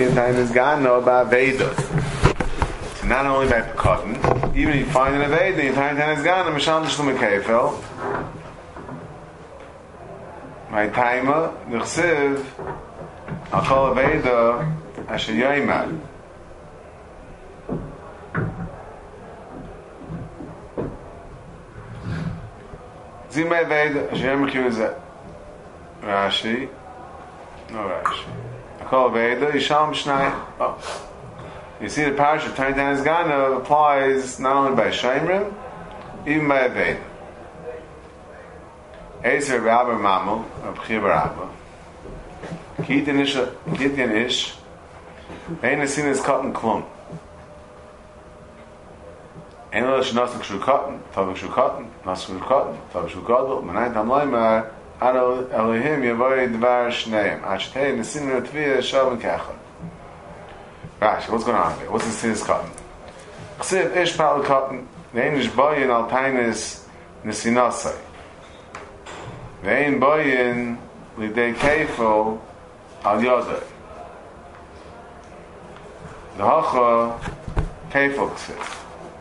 in time is gano by Vedas. So not only by cotton, even if you find an Aveda, the entire time is gano, Mishal Shlum Keifel. My timer, Nechsiv, Achol Aveda, Asher Yoimad. Zimei Aveda, Asher Yoimad Rashi. No Rashi. Achol Aveda, Yisham Shnai. Oh. You see the parasha, Tani Tan is Gana applies not only by Shemrim, even by Aveda. Ezer Rabba Mamel, Abchir Rabba. Kitin Ish, Ein Asin is Cotton Klum. Ein Losh Nasuk Shu Cotton, Tavik Shu Cotton, Nasuk Shu Cotton, Tavik Shu Gadol, Manai Tam Laimar, Ado Elohim Yavoy Dvar Shneim, Achetei Nasin Ratvia Shavin Kachon. Rashi, what's going on here? What's this Sinus Cotton? Chsiv Ish Pal Cotton, Vein Ish Boyin Al Tainis Nisinasai. Vein Boyin Lidei Keifel Al Yodai. The Hacha Keifel Chsiv.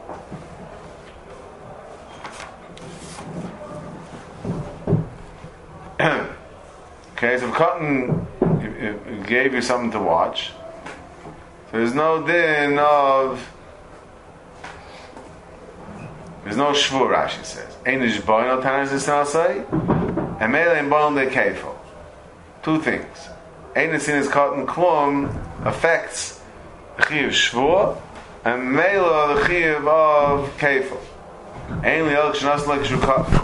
Okay, so if Cotton gave you something to watch, there's no din of. There's no shvur. Rashi says, "Einish boino tanis nisnasai, and mele in boino de keifel." Two things. Einish in his cotton klum affects the chiyuv shvur, and mele the chiyuv of keifel. Ein liel k'shnas like shu cotton.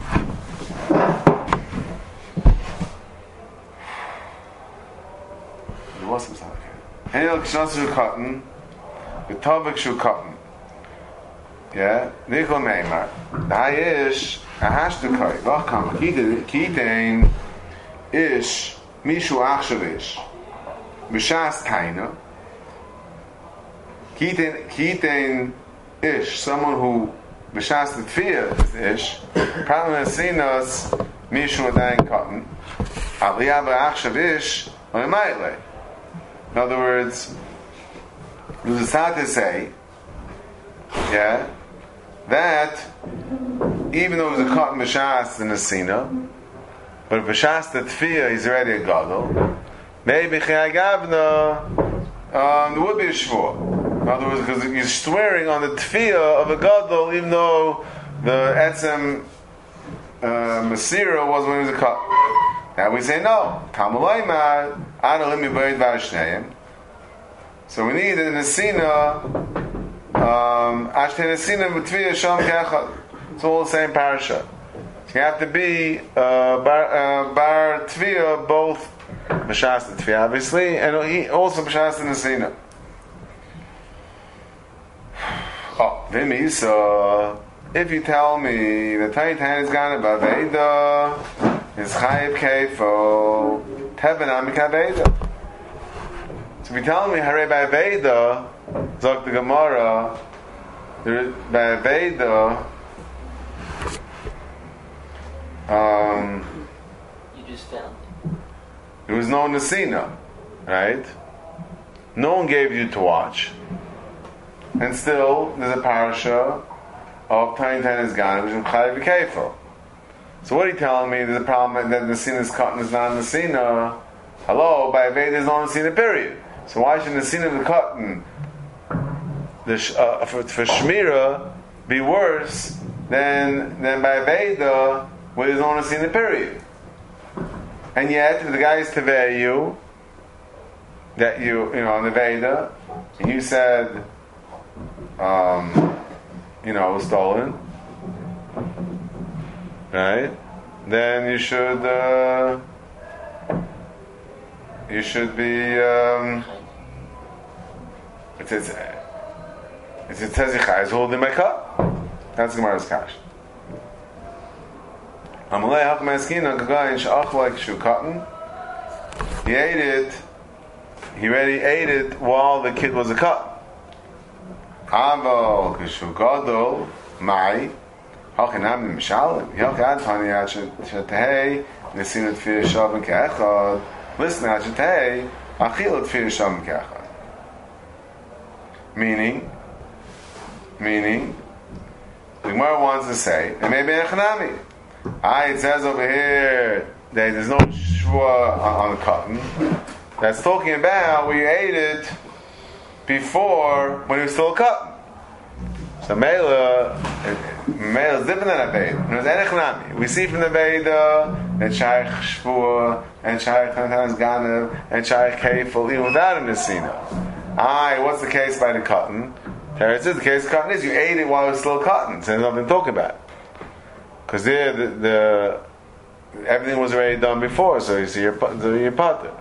There was some stuff. Ein liel k'shnas shu cotton, the tovik shu cotton. Yeah, Nikol Neymar. Da'ish ahashtukay. V'acham kitein ish mishu achshav ish b'shas taina. Kitein ish, someone who b'shas the tefiyah is ish. Problem sinos mishu adayin cotton. Aliyah b'achshav ish oimaytle. In other words, there's a start to say, yeah, that even though it was a cotton b'shas in the Sina, but b'shas the tefiyah is already a gadol, maybe chayagavna there would be a shvur. In other words, because he's swearing on the tefiyah of a gadol, even though the etzem masira was when he was a cotton. Now we say no. Tamulaymar adalim yibayid v'ashneim. So we need in the Sina. It's all the same parasha. You have to be bar tviyah, both b'shas and tviyah, obviously, and also b'shas and nesina. Oh, Vimi, so if you tell me the Taitan is gone about Veda, is chayiv keifo tebenam mikaveda. So if you tell me hare by Veda, Zok the Gemara, by Veda, you just found there was no Nesina, right? No one gave you to watch, and still there's a parasha of Tain Tain is gone, which is Chayiv Keifel. So what are you telling me? There's a problem that Nesina's cotton is not Nesina. Hello, by Veda there's no Nesina period. So why should Nesina of the cotton for Shmira be worse than by Veda where there's no Nesina period? And yet, if the guy is tevei you, that on the Veda, and you said, it was stolen, right? Then you should be, it's a tezichai is holding my cup. That's Gemara's kash. Amalei hakma eskina gagayin she'ach like shu cotton. He ate it. He already ate it while the kid was a cup. Avo kishu gadol mai hachinam mishalim. Yachad tani shetei nesinat fir shavim keechad. Listen, shetei achilat fir shavim keechad. Meaning, the Gemara wants to say, and maybe Echanami. It says over here that there's no shvua on the cotton. That's talking about we ate it before when it was still a cotton. So Mela is different than a Veda. It was Echanami. We see from the Veda that Shaykh Shvua and Shaykh Tantan's Ganav and Shaykh Kefil even without a Nesina. What's the case by the cotton? There it says the case of cotton is you ate it while it was still cotton, so there's nothing to talk about. Because there, everything was already done before, so you see your potter.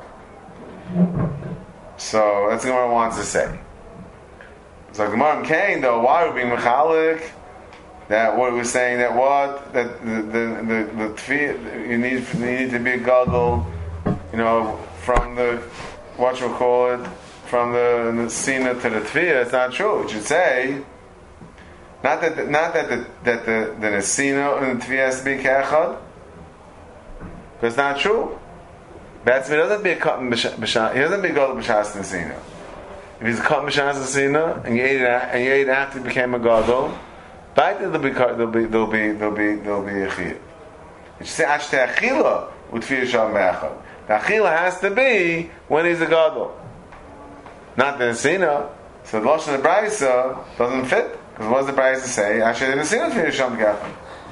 So that's what Gemara wants to say. So Gemara Cain though, why would be mechalik? That what we're saying that what that the you need to be a gadol, from the what you call it. From the Nesina to the Tefillah, it's not true. It should say, not that the Nesina and the Tefillah has to be Kechad, because it's not true. He doesn't be a cotton b'shas. He doesn't be a gadol b'shas Nesina. If he's a cotton b'shas Nesina and you ate it after he became a gadol, right there'll be a chiyuv. It should say Ashtei Achila with Tefillah Shalom Be'echad. The Achila has to be when he's a gadol. Not the Nesina. So the Lashon of the Brisa doesn't fit. Because what does the Brisa say? Actually, the Nesina for Yisham Gafan.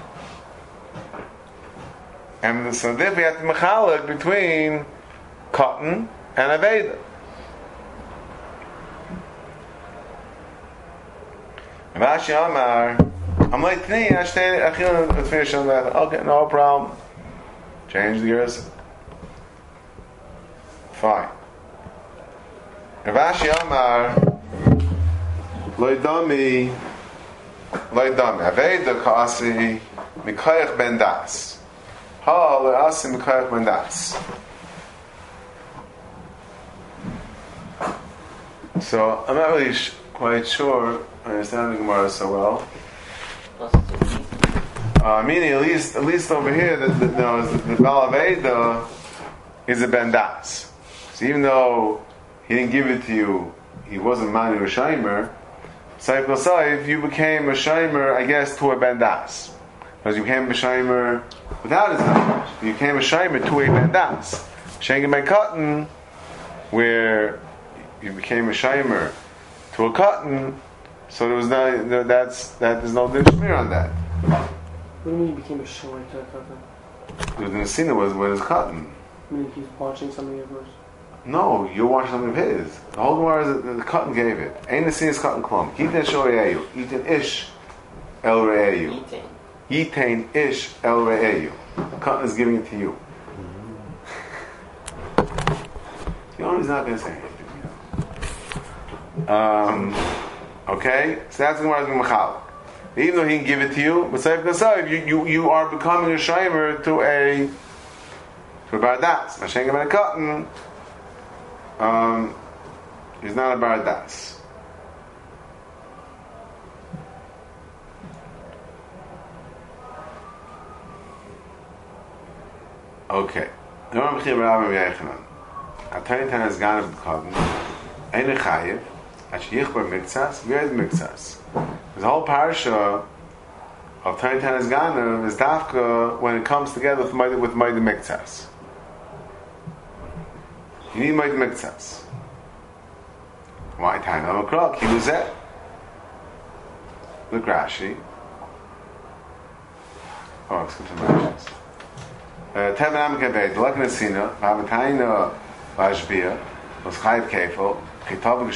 And so then we have to mechalek between cotton and Aveda. Rashi Amar, I'm like, okay, no problem. Change the years. Fine. Rashi Amar, loydami, Aveda Kasi, Mikayach Ben Das. Ha, loyasi Mikayach Ben Das. So, I'm not really quite sure I understand the Gemara so well. Meaning, at least over here, the Baal Aveda is a Ben Das. So even though he didn't give it to you, he wasn't Manu a Shaimer, Saif, you became a Shaimer, I guess, to a Ben Das. Because you became a Shaimer without his knowledge. You became a Shaimer to a Ben Das. Shengen Ben Cotton, where you became a Shaimer to a cotton, so there's no dishmir on that. What do you mean you became a Shaimer to a cotton? Because the Nesina was with his cotton. I mean, he's watching something of yours. No, you're watching something of his. The whole Gemara is the cotton gave it. Ain't Nesina's cotton klum. Yitain shoreyu. Yitain ish el re'eyu. Yitain ish el re'eyu. The cotton is giving it to you. The owner's not going to say anything. Okay? So that's the Gemara's Mechal. Even though he can give it to you, but you are becoming a Shaimer to a Bardas. Mashenga Ben Cotton is not a Bardas. Okay. Noram Chim Rabbi Yechanan. Atayim Tan has gone of the Cotton. Ein Chayiv. Yichbar Miktsas. Where is Miktsas? The whole parasha of Tani Tanas Ganav is dafka when it comes together with Maida Miktsas. You need Maida Miktsas. Why Tani Amakra? Kiluzet. Look Rashi. Oh, let's go to Rashi's. Teven Amakaved, Lek Nesina, Vavatayna Vashbia, was Chayiv Kefil. Right?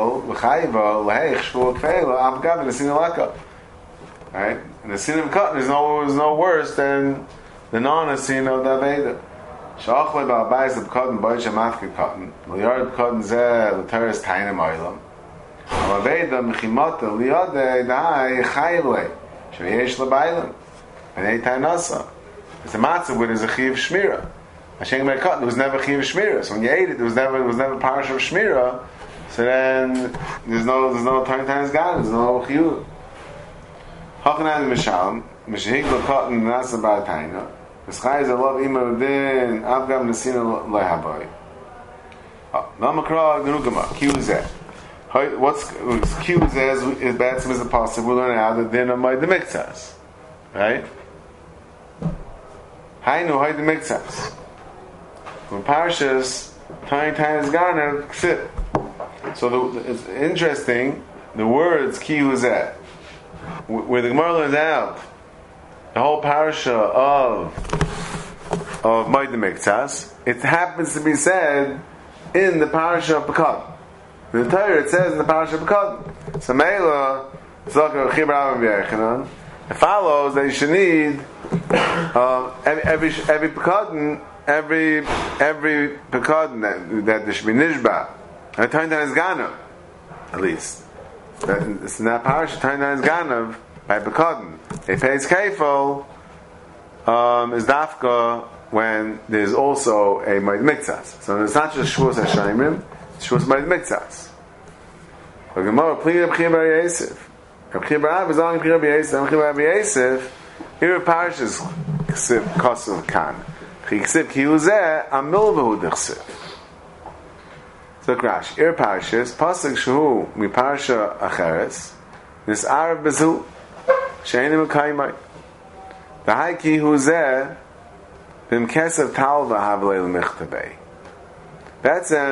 And the sin of cotton is no worse than the non-sin of the Aveda. Shachle ba'abayis of cotton, boish amafke cotton, liyard cotton zeh, l'teres tainem oilam. Aveda mechimota, liyade, dai, chayle, sheyesh l'baylam. And ei tainasa. It's a matzah where there's a chiv shmira. Hashem made cotton, there was never chiv shmira. So when you ate it, there was never parish of shmira. So then there's no times God, there's no chiyuv. Hachanan Mishal, Mishahik Cotton Nasa Ba'ataina, the sky is a love Ima Din, Avgam Nesina Lehabai. Namakra Gnugama, Kiuzet. What's Q says is Batsim is the pasuk. We learn out that then Moed Miktsas, right? Hainu Moed Miktsas. When Parshas Tiny is Garner Ksib. So it's interesting. The words Ki Huzeh, where the Gemara learns out the whole parasha of Moed Miktsas, it happens to be said in the parasha of Pekad. In the Torah it says in the parasha of Pekad. So Meila, it follows that you should need every Pekad, every Pekad that there should be Nishba. And Taintan is Ganav, at least. It's in that parasha, Taintan is Ganav, by Pekad. A pays Keifel is Dafka when there's also a Moed Miktsas. So it's not just Shavuos HaShaimrim, it's Shavuos Moed Miktsas. The Gemara pleaded Reb Chiya bar Yosef. Reb Chiya bar Av is on Reb Chiya bar Yosef. Reb Chiya bar Yosef, here Parashas Ksiv Kosuv Kan. Ksiv Ki Huzeh Amilvahu D'Ksiv. So Rashi, here Parashas Pasuk Shehu Mi Parasha Acheres Nis'ar Bezu She'enim Kaimai. The Hai Ki Huzeh Bim Kesav Talva Havlei L'Michtabei. That's I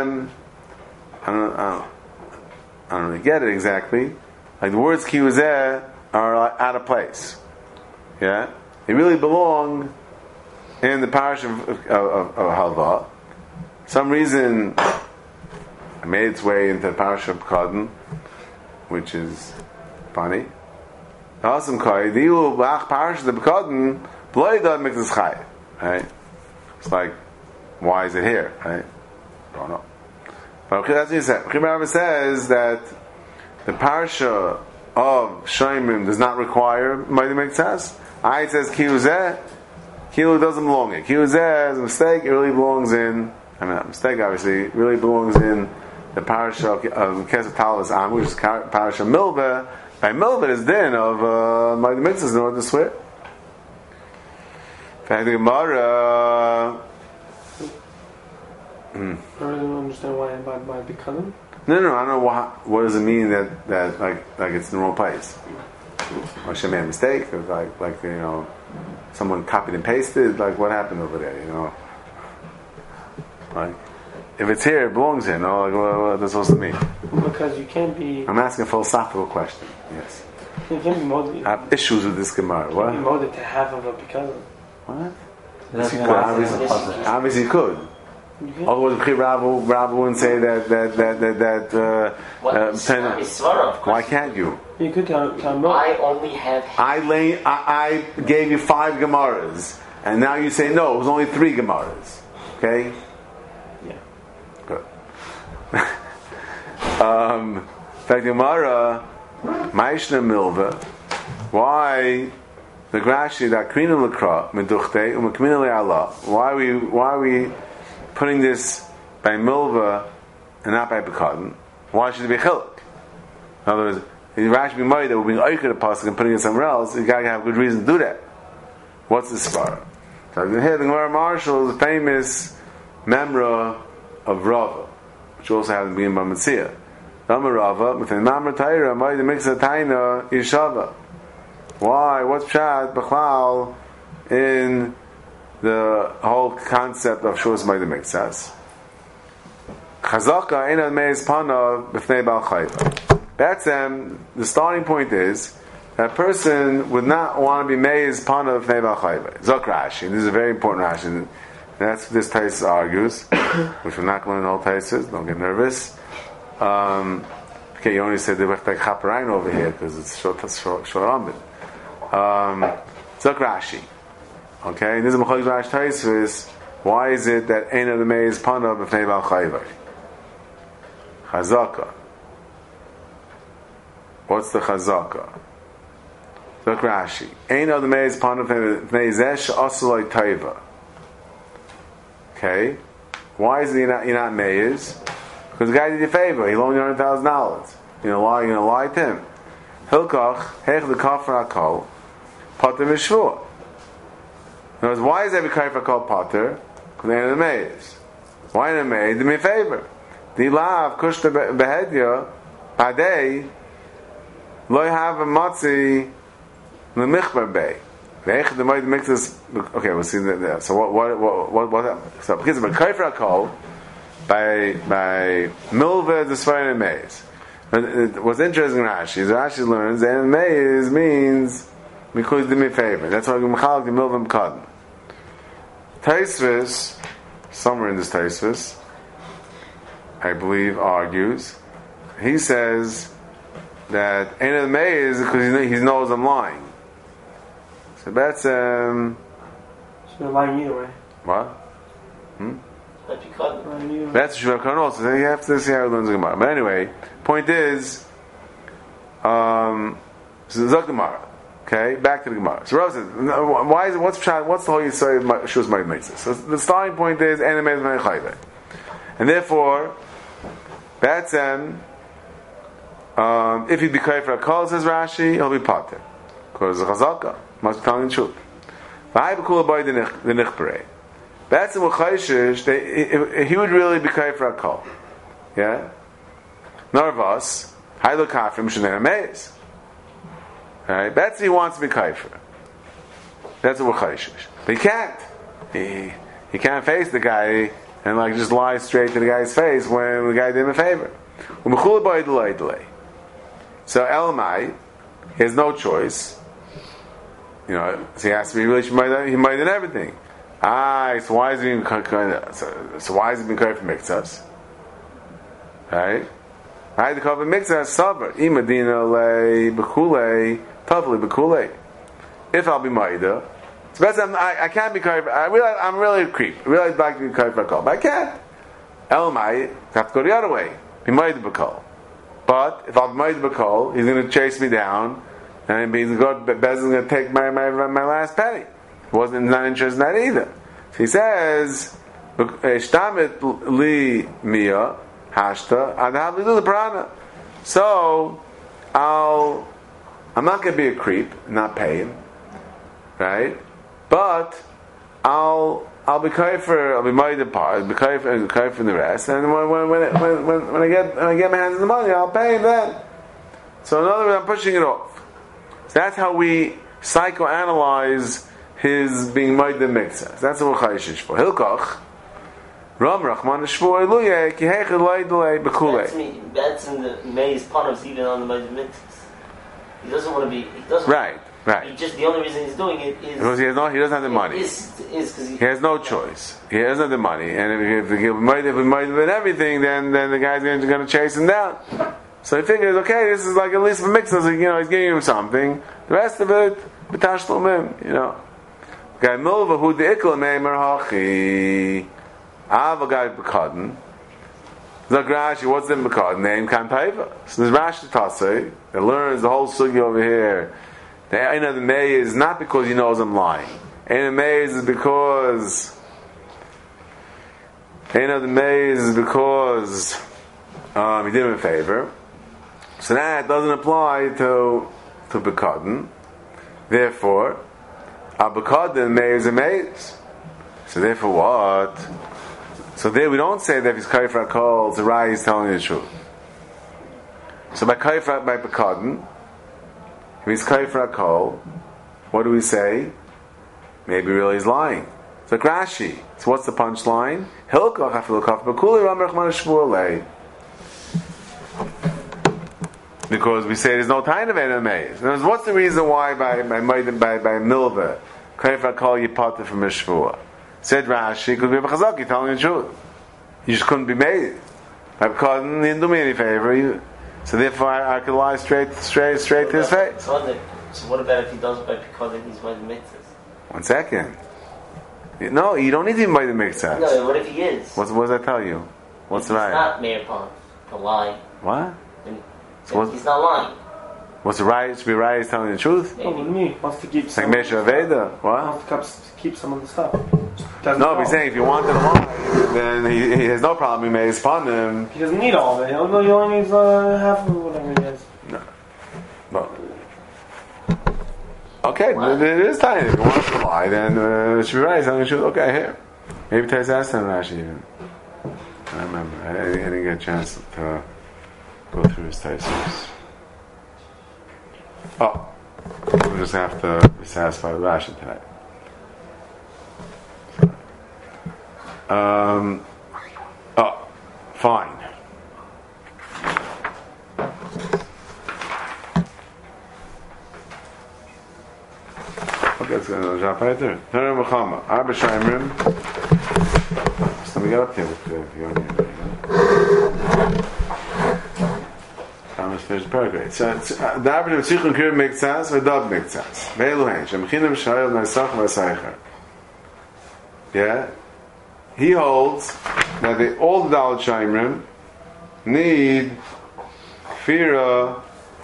don't really get it exactly. Like the words Ki Huzeh are out of place. Yeah, they really belong in the parish of Halva. Some reason it made its way into the parish of Pekadon, which is funny. The Hasam Kai, the Ilu Bach parish of the Pekadon, Bloidad Mikdas Chai. Right? It's like, why is it here? Right? Don't know. But that's what he said. Chibur says that the parsha of Shaimrim does not require Moed Miktsas. I says Ki Huzeh. Ki Huzeh doesn't belong in. Ki Huzeh is a mistake. It really belongs in. I mean, not a mistake, obviously. It really belongs in the parsha of Kesav Talis Am, which is parsha Milveh. By Milveh is then of Moed Miktsas in order to swear. In fact, the Gemara. I really don't understand why by becoming. No, I don't know what does it mean that like it's in the wrong place. Or should I made a mistake? Or like someone copied and pasted. Like what happened over there? Like if it's here, it belongs here. No, like what that's supposed to mean? Because you can't be. I'm asking a philosophical question. Yes. You can't be molded. I have issues with this Gemara. What? You molded to half of a because. What? Obviously you could. Otherwise, Rabbi wouldn't say that. Why can't you? You could tell I only have. I gave you 5 Gemaras, and now you say no. It was only 3 Gemaras. Okay. Yeah. Good. In fact, Gemara, Ma'ishna Milva. Why the Grashi that Krina Lekra Meduchte Umakmina Le'Allah? Why are we putting this by Milva and not by Pekadon? Why should it be Chiluk? In other words, if Rashi be married that we're being Oiked a pasuk and putting it somewhere else, you gotta have good reason to do that. What's the svara? So here the Gemara Marshall is a famous memra of Rava, which also has to be in Bamitzia. Rama Rava, within Mamre Taira, Moed Miktsas Taina Yishava. Why? What's Pshat B'chlal in the whole concept of Shavuos Moed Miktsas? Chazaka Ein Meis Panav B'fnei Bal Chayva. That's the starting point is that a person would not want to be Meis Panav B'fnei Bal Chayva. Zok Rashi. This is a very important Rashi. And that's what this Taisus argues, which we're not going to learn all Taisus. Don't get nervous. Okay, you only said they have to take Chaparain over here because it's short Amid. Zok Rashi. Okay, this is Mechalik Rashi Taisus. Why is it that Ein of the Meis Panav B'fnei Bal Chayva? Chazaka. What's the Chazaka? Zok Rashi. Ein of the Meis Panav B'fnei Zesh Asulay Taiva. Okay, why is it you're not Meis? Because the guy did you a favor. He loaned you $100,000. You're going to lie to him. Hilkach hech the kafar akol pater mishvur. In other words, why is every kafar called pater? Because they're in the Meis. Why in the Meis? Do me a favor. The lav kushta behedya Adei, lo have a matzi lemichbar bay. The might makes this. Okay, we'll see that. So what? So because of a kaifer akol by milva the svarin and maize. What's interesting in Rashi learns and maize means because do me a favor. That's why Mechal the milva and cotton. Taisvis, somewhere in this Taisvis, I believe argues. He says that ain't of maize because he knows I'm lying. So that's So you're lying either way. what? Lying either way. That's Shuvah Karan also. So you have to see how it learns the Gemara. But anyway, point is, so Zok Gemara. Okay, back to the Gemara. So Rav says, why is it? What's the whole Yisrael of Shuvah's Ma'id Mitzvah? So the starting point is Enemez Ma'id Chayveh, and therefore, that's if he be kaifer akol, says Rashi, he'll be pater because the Chazaka must be telling the truth. V'hai b'kula boy the nichperei. That's in Chayshish. He would really be kaifer akol. Yeah. Narvas hai lo kafrim shenei ameis. Right. That's he wants to be kaifer. That's what Chayshish. But he can't. He can't face the guy and like just lie straight to the guy's face when the guy did him a favor. U'mechula boy delay. So Elamai, he has no choice. You know, so he has to be really. He might have everything. So why is he being so why is he being careful for mixas? Right? Right? The cover mixas saber imadina le bekule tavli bekule. If I'll be maida, so that's I can't be careful. I'm really a creep. I realize I'd like to be careful, but I can't. Elamai have to go the other way. Be maida bekul. But if I'm maida bekul, he's going to chase me down. And he's going to take my last penny. He wasn't not interested in that either. So he says, "Shtamit li mia hashta adhav li prana." So I'm not going to be a creep, not pay him, right? But I'll be kaifer. I'll be married apart. I'll be kaifer in the rest. And when I get my hands on the money, I'll pay him then. So in other words, I'm pushing it off. So that's how we psychoanalyze his being made the mixas. That's what we're chayshish for. Hilkach, Ram Rachman Shvur Eluye Ki Heichel Loi Delay Bekule. That's in the May's Panos, even on the made the mixas. He doesn't want to be. He doesn't. Right. He just the only reason he's doing it is because he doesn't have the money. Is because he has no choice. He doesn't have the money, and if he might have everything, then the guy's going to chase him down. So he figures, okay, this is like at least a mix. So, he's giving him something. The rest of it, b'tashlomim, Guy milva hu deikla meimer hachi ava guy b'kadden. Zok Rashi, what's in b'kadden? Name kan paiva. So there's Rashi Tasei that learns the whole sugi over here. The Ein of the May is not because he knows I'm lying. Ein of the May is because he did him a favor. So that doesn't apply to B'kadden. Therefore, B'kadden Meir a Meis. So therefore what? So there we don't say that if he's Kaifer HaKol, the Rai is telling the truth. So by B'kadden, if he's Kaifer HaKol, what do we say? Maybe really he's lying. So Rashi. So what's the punchline? Hilkach afilu kaf b'kuli ram rachman shvur lei. Because we say there's no time of enemies. What's the reason why by milva kaifer call you potter from a shvua? Said Rashi, because we have a chazaki telling the truth. You just couldn't be made. Because he didn't do me any favor. So therefore I could lie straight to his face. So what about if he does by because he's by the mitzvahs? 1 second. No, you don't need to be by the mitzvahs. No, what if he is? What does that tell you? What's the right? He's not Meir Pon to lie. What? So he's not lying. What's the right? Should be right is telling the truth? No, with me, wants to keep like Mesha Veda. What? Wants to keep some of the stuff. No, he's saying if you wanted to lie, then he has no problem. He may spawn him. He doesn't need all of it. He only needs half of whatever he has. No. Well. Okay, it is tiny. If you want to lie, then it should be right. He's telling the truth. Okay, here. Maybe Tais asked him Rashi even. I remember. I didn't get a chance to go through his Taisus. Oh, we just have to be satisfied with Rashi tonight. Oh, fine. Okay, let's go jump right there. Tara Muhammad, Arba Shaimrim. So we got up here with the Thomas finished paragraph. So the average of Sichon Kir makes sense or Dov makes sense. Be'eluhen, Shemchinim Shayel Naisach V'Asaycher. Yeah? He holds that all the Dalet Shaimrim need Kfira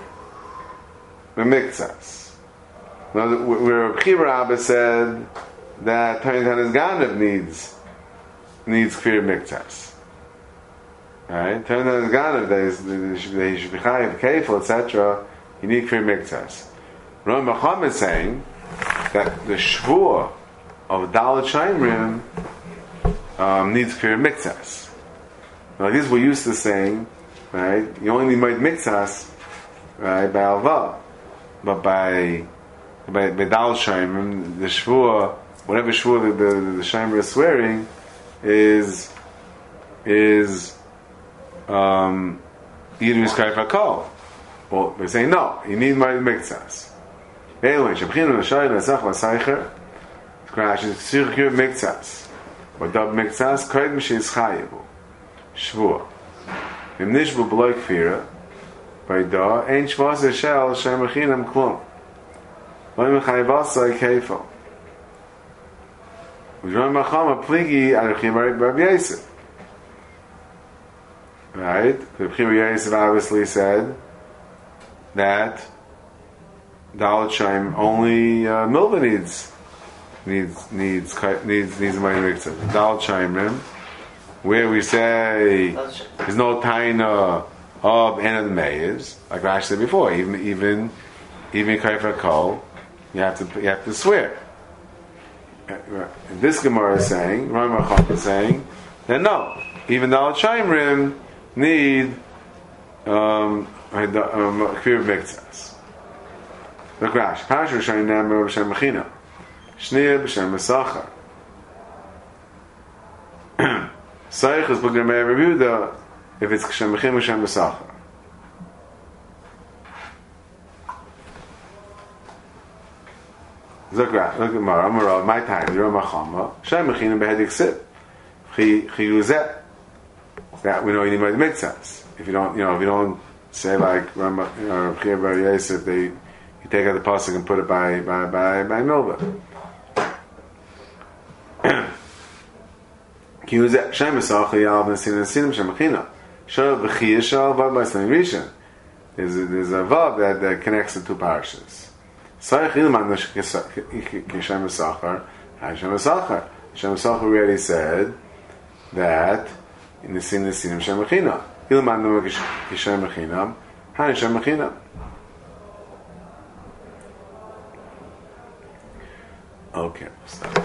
B'Miktsas. Now, where Chibar Abba said that Tanya Tanis Ganav needs Kfir Miktas. Right? Tanya Tanis Ganav, they should be chayiv, kefil, etc. You need Kfir Miktas. Ram Macham is saying that the Shvuah of Dalet Shaimrim needs Kfir Miktas. Now, this we're used to saying, right? You only need Miktas, right, by Alva. But by Dalet Shaimrim, the Shvuah, whatever Shvuah the Shaimrim is swearing, is Yidus Kaif HaKol. Well, they say no, you need my Miktsas. Anyway, Shebchinu Nashai Nasach Vasaycher, Crash is Tzirkir Miktsas. Or Dab Miktsas, Koid Mishis Chayibu. Shvuah. Im Nishbu B'loi Kfira, by Da, Ein Shvaz Eshel, Shem Rechinam Klum. Loi Mechayvasa Keifel. Ujron Machama Pligi Archim Rabbi Yosef. Right? Rabbi Yosef obviously said that Dalet Shaim only Milva needs money mixed. Dalet Shaimrim, where we say there's no taina of end of the Meis, like Rashi said before, even Kaifar Kol, you have to swear. This Gemara is saying, Ram Acham is saying that no, even Dalet Shaimrim need Kfir Miktsas. Look, Rashi, Pasha Rishayim Namar B'Shem Mechina, Shneir B'Shem Mesachar. Saich is B'Gem Meir Rebuda if it's B'Shem Mechina B'Shem Mesachar. Look at Mara, Amara, my time, Ram Achama, Shem Mechina B'Hedik Sip, Chiyuzet. That we know you need my Miktsas. If you don't say like Rabbi Yosef, you take out the pasuk and put it by Milva. Kiyuzet Shem Esach Yav Nesinim Shem Mechina. Shor B'Chiyah Shor Vav B'Snei Rishon. There's a vav that connects the two parashas. Sarich Ilman Kishem Esachar. Hashem Esachar. Hashem Esachar already said that in the Nesinim Shem Mechina. Ilman Kishem Mechina. Hashem Mechina. Okay, stop.